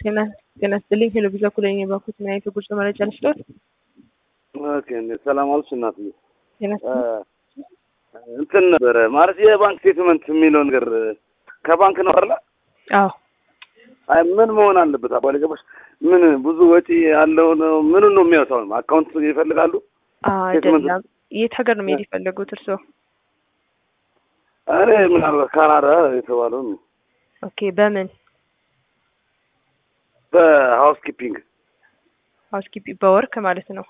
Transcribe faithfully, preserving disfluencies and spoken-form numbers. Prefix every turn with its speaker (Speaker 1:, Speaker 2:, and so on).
Speaker 1: ጤና ጤና ይስጥልኝ። ሄሎ ቪዛ ኩለኝ ባኩት ምን አይነት ጉርስ መረጃ ልስጥዎት?
Speaker 2: ኦኬ ሰላም አለሽ እናትዬ።
Speaker 1: ጤና
Speaker 2: እንትን ነበር ማለት የባንክ ስቴትመንት የሚለው ነገር ከባንክ ነው አይደል?
Speaker 1: አዎ።
Speaker 2: አይ ምን መሆን አለበት? አባለ ገባሽ? ምን ብዙ ወጪ ያለው ነው ምን ነው የሚያወጣው? አካውንት ይፈልጋሉ?
Speaker 1: አይደለም። የት ሀገር ነው መሄድ የፈለጉት እርስዎ?
Speaker 2: አሬ ምናልባት ካናዳ የተባለው ነው።
Speaker 1: ኦኬ በምን
Speaker 2: በሃውስ ኪፒንግ
Speaker 1: ሃውስ ኪፒንግ በወርክ ማለት ነው?